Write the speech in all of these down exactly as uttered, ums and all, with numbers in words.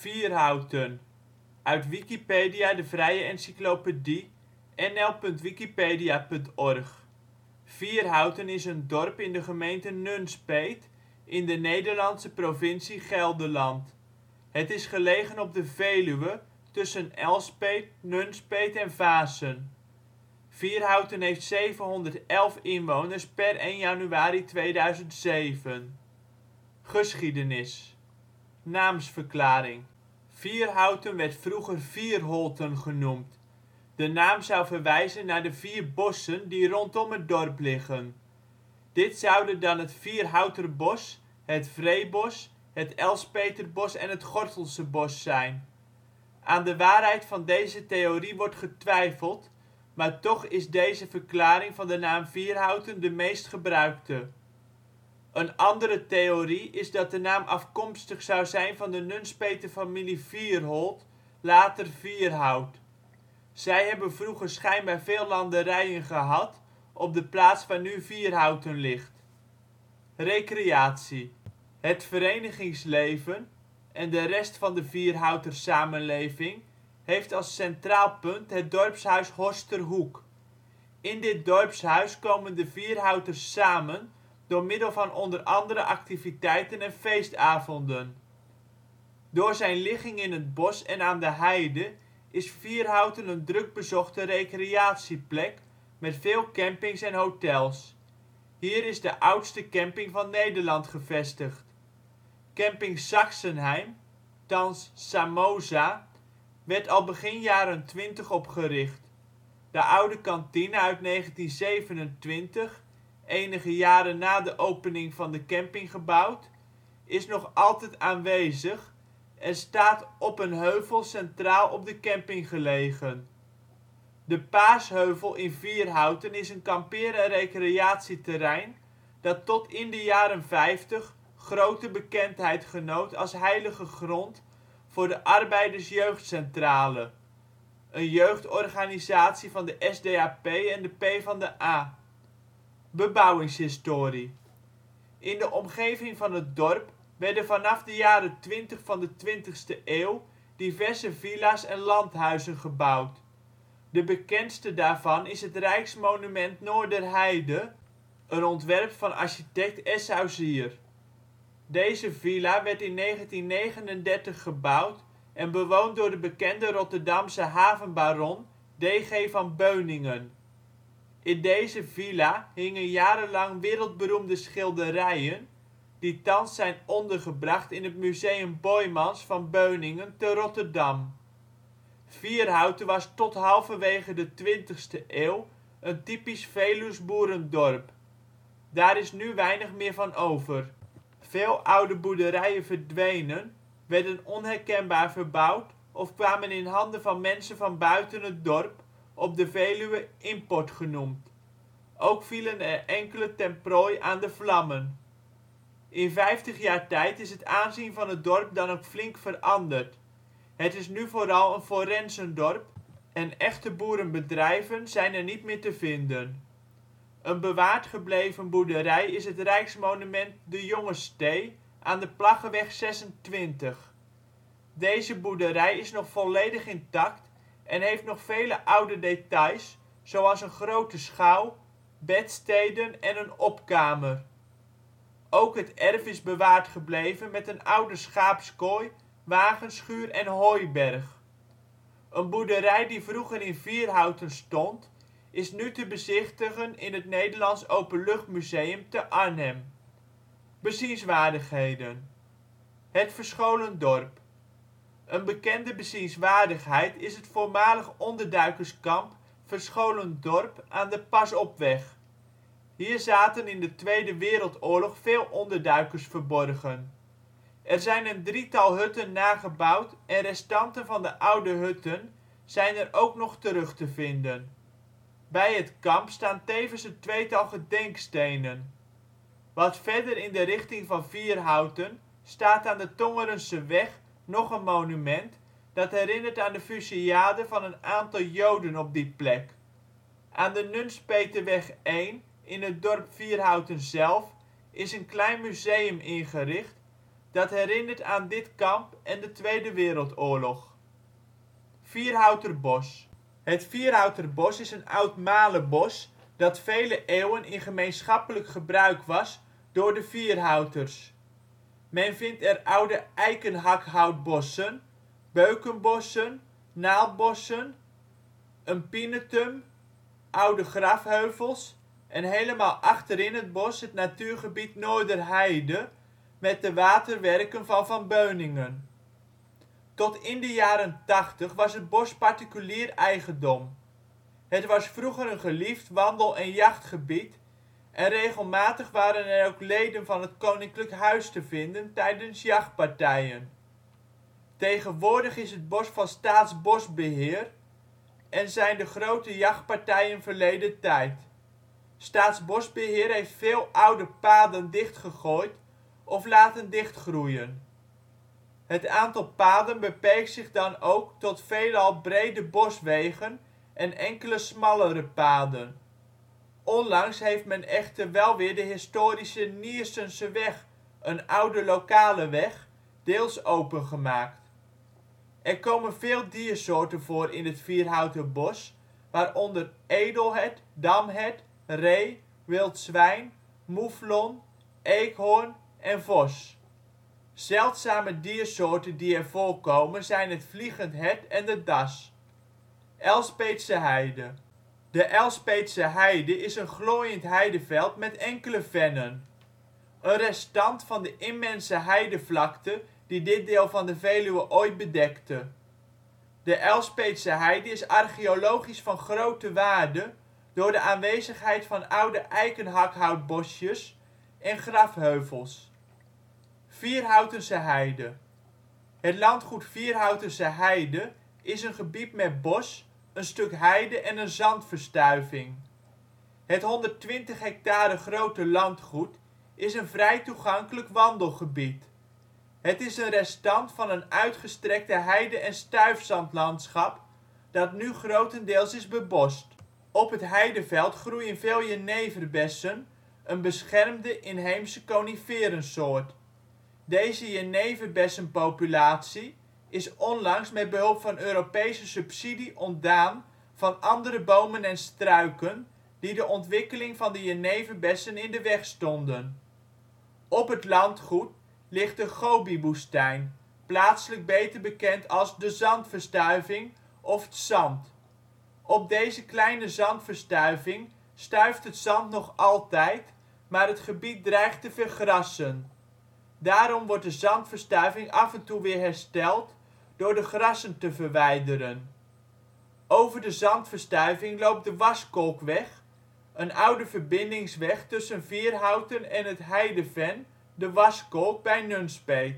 Vierhouten, uit Wikipedia, de vrije encyclopedie. N L punt wikipedia punt org. Vierhouten is een dorp in de gemeente Nunspeet, in de Nederlandse provincie Gelderland. Het is gelegen op de Veluwe, tussen Elspeet, Nunspeet en Vaassen. Vierhouten heeft zevenhonderdelf inwoners (per één januari tweeduizend zeven). Geschiedenis. Naamsverklaring: Vierhouten werd vroeger Vierholten genoemd. De naam zou verwijzen naar de vier bossen die rondom het dorp liggen. Dit zouden dan het Vierhouterbos, het Vreebos, het Elspeterbos en het Gortelsebos zijn. Aan de waarheid van deze theorie wordt getwijfeld, maar toch is deze verklaring van de naam Vierhouten de meest gebruikte. Een andere theorie is dat de naam afkomstig zou zijn van de Nunspeter familie Vierholt, later Vierhout. Zij hebben vroeger schijnbaar veel landerijen gehad op de plaats waar nu Vierhouten ligt. Recreatie. Het verenigingsleven en de rest van de Vierhouter samenleving heeft als centraal punt het dorpshuis Horsterhoek. In dit dorpshuis komen de Vierhouters samen door middel van onder andere activiteiten en feestavonden. Door zijn ligging in het bos en aan de heide is Vierhouten een drukbezochte recreatieplek met veel campings en hotels. Hier is de oudste camping van Nederland gevestigd. Camping Saxenheim, thans Samoza, werd al begin jaren twintig opgericht. De oude kantine uit negentien zevenentwintig, enige jaren na de opening van de camping gebouwd, is nog altijd aanwezig en staat op een heuvel centraal op de camping gelegen. De Paasheuvel in Vierhouten is een kampeer - en recreatieterrein dat tot in de jaren vijftig grote bekendheid genoot als heilige grond voor de Arbeiders Jeugdcentrale, een jeugdorganisatie van de S D A P en de PvdA. Bebouwingshistorie. In de omgeving van het dorp werden vanaf de jaren twintig van de twintigste eeuw diverse villa 's en landhuizen gebouwd. De bekendste daarvan is het rijksmonument Noorderheide, een ontwerp van architect Eschauzier. Deze villa werd in negentien negenendertig gebouwd en bewoond door de bekende Rotterdamse havenbaron D G van Beuningen. In deze villa hingen jarenlang wereldberoemde schilderijen, die thans zijn ondergebracht in het Museum Boijmans van Beuningen te Rotterdam. Vierhouten was tot halverwege de twintigste eeuw een typisch Veluws boerendorp. Daar is nu weinig meer van over. Veel oude boerderijen verdwenen, werden onherkenbaar verbouwd of kwamen in handen van mensen van buiten het dorp, op de Veluwe import genoemd. Ook vielen er enkele ten prooi aan de vlammen. In vijftig jaar tijd is het aanzien van het dorp dan ook flink veranderd. Het is nu vooral een forensendorp en echte boerenbedrijven zijn er niet meer te vinden. Een bewaard gebleven boerderij is het rijksmonument De Jonge Stee aan de Plaggeweg zesentwintig. Deze boerderij is nog volledig intact en heeft nog vele oude details zoals een grote schouw, bedsteden en een opkamer. Ook het erf is bewaard gebleven met een oude schaapskooi, wagenschuur en hooiberg. Een boerderij die vroeger in Vierhouten stond, is nu te bezichtigen in het Nederlands Openluchtmuseum te Arnhem. Bezienswaardigheden. Het Verscholen Dorp. Een bekende bezienswaardigheid is het voormalig onderduikerskamp Verscholen Dorp aan de Pas-opweg. Hier zaten in de Tweede Wereldoorlog veel onderduikers verborgen. Er zijn een drietal hutten nagebouwd en restanten van de oude hutten zijn er ook nog terug te vinden. Bij het kamp staan tevens een tweetal gedenkstenen. Wat verder in de richting van Vierhouten staat aan de Tongerenseweg nog een monument dat herinnert aan de fusillade van een aantal Joden op die plek. Aan de Nunspeterweg één, in het dorp Vierhouten zelf, is een klein museum ingericht dat herinnert aan dit kamp en de Tweede Wereldoorlog. Vierhouterbos. Het Vierhouterbos is een oud malebos dat vele eeuwen in gemeenschappelijk gebruik was door de Vierhouters. Men vindt er oude eikenhakhoutbossen, beukenbossen, naaldbossen, een pinetum, oude grafheuvels en helemaal achterin het bos het natuurgebied Noorderheide met de waterwerken van Van Beuningen. Tot in de jaren tachtig was het bos particulier eigendom. Het was vroeger een geliefd wandel - en jachtgebied en regelmatig waren er ook leden van het koninklijk huis te vinden tijdens jachtpartijen. Tegenwoordig is het bos van Staatsbosbeheer en zijn de grote jachtpartijen verleden tijd. Staatsbosbeheer heeft veel oude paden dichtgegooid of laten dichtgroeien. Het aantal paden beperkt zich dan ook tot veelal brede boswegen en enkele smallere paden. Onlangs heeft men echter wel weer de historische Niersenseweg, een oude lokale weg, deels opengemaakt. Er komen veel diersoorten voor in het Vierhouterbos, waaronder edelhert, damhert, ree, wild zwijn, moeflon, eekhoorn en vos. Zeldzame diersoorten die er voorkomen zijn het vliegend hert en de das. Elspeetse Heide. De Elspeetse Heide is een glooiend heideveld met enkele vennen. Een restant van de immense heidevlakte die dit deel van de Veluwe ooit bedekte. De Elspeetse Heide is archeologisch van grote waarde door de aanwezigheid van oude eikenhakhoutbosjes en grafheuvels. Vierhoutense Heide. Het landgoed Vierhoutense Heide is een gebied met bos, een stuk heide en een zandverstuiving. Het honderdtwintig hectare grote landgoed is een vrij toegankelijk wandelgebied. Het is een restant van een uitgestrekte heide - en stuifzandlandschap dat nu grotendeels is bebost. Op het heideveld groeien veel jeneverbessen, een beschermde inheemse coniferensoort. Deze jeneverbessenpopulatie is onlangs met behulp van Europese subsidie ontdaan van andere bomen en struiken die de ontwikkeling van de jeneverbessen in de weg stonden. Op het landgoed ligt de Gobiwoestijn, plaatselijk beter bekend als de Zandverstuiving of ' t Zand. Op deze kleine zandverstuiving stuift het zand nog altijd, maar het gebied dreigt te vergrassen. Daarom wordt de zandverstuiving af en toe weer hersteld door de grassen te verwijderen. Over de zandverstuiving loopt de Waskolkweg, een oude verbindingsweg tussen Vierhouten en het heideven de Waskolk bij Nunspeet.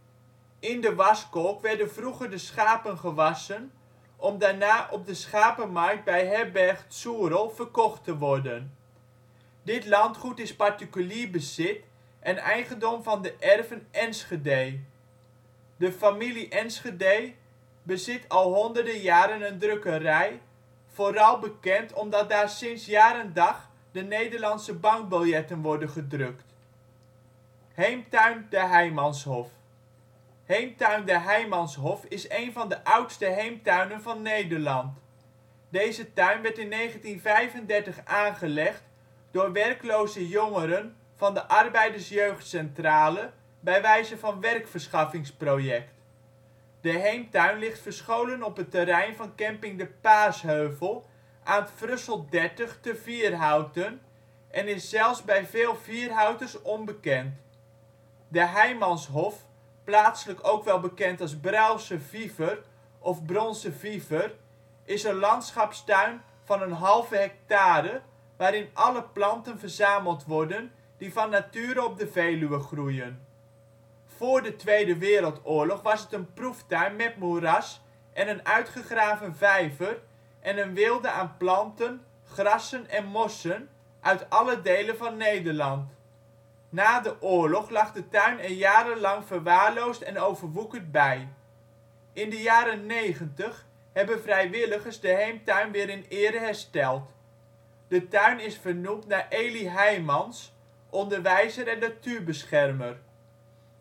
In de Waskolk werden vroeger de schapen gewassen om daarna op de schapenmarkt bij herberg ' t Soerel verkocht te worden. Dit landgoed is particulier bezit en eigendom van de erven Enschedé. De familie Enschedé bezit al honderden jaren een drukkerij, vooral bekend omdat daar sinds jaar en dag de Nederlandse bankbiljetten worden gedrukt. Heemtuin de Heimanshof. Heemtuin de Heimanshof is een van de oudste heemtuinen van Nederland. Deze tuin werd in negentien vijfendertig aangelegd door werkloze jongeren van de Arbeiders Jeugdcentrale bij wijze van werkverschaffingsproject. De heemtuin ligt verscholen op het terrein van camping De Paasheuvel aan ' t Frusselt dertig te Vierhouten en is zelfs bij veel Vierhouters onbekend. De Heimanshof, plaatselijk ook wel bekend als Bruilse Viever of Bronse Viever, is een landschapstuin van een halve hectare waarin alle planten verzameld worden die van nature op de Veluwe groeien. Voor de Tweede Wereldoorlog was het een proeftuin met moeras en een uitgegraven vijver en een weelde aan planten, grassen en mossen uit alle delen van Nederland. Na de oorlog lag de tuin er jarenlang verwaarloosd en overwoekerd bij. In de jaren negentig hebben vrijwilligers de heemtuin weer in ere hersteld. De tuin is vernoemd naar Eli Heimans, onderwijzer en natuurbeschermer.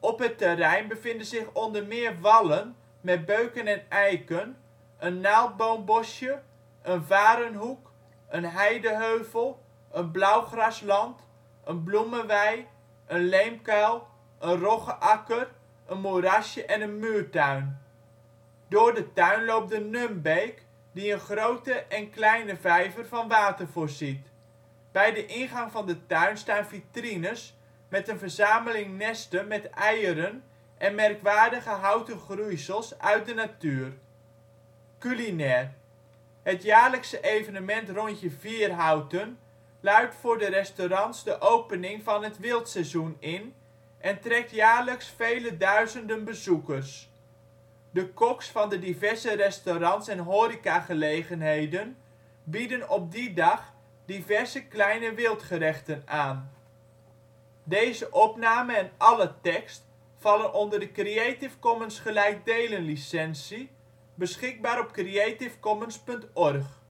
Op het terrein bevinden zich onder meer wallen met beuken en eiken, een naaldboombosje, een varenhoek, een heideheuvel, een blauwgrasland, een bloemenwei, een leemkuil, een roggeakker, een moerasje en een muurtuin. Door de tuin loopt de Nunbeek, die een grote en kleine vijver van water voorziet. Bij de ingang van de tuin staan vitrines met een verzameling nesten met eieren en merkwaardige houten groeisels uit de natuur. Culinair: Het jaarlijkse evenement Rondje Vierhouten luidt voor de restaurants de opening van het wildseizoen in en trekt jaarlijks vele duizenden bezoekers. De koks van de diverse restaurants en horecagelegenheden bieden op die dag diverse kleine wildgerechten aan. Deze opname en alle tekst vallen onder de Creative Commons gelijkdelen licentie, beschikbaar op creativecommons punt org